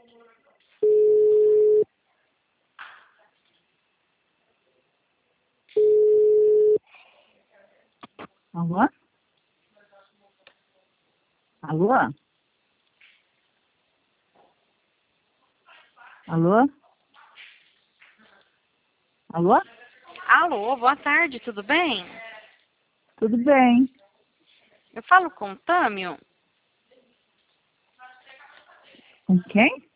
Alô? Alô? Alô? Alô? Alô, boa tarde, tudo bem? Tudo bem? Eu falo com o Tâmio. Com quem?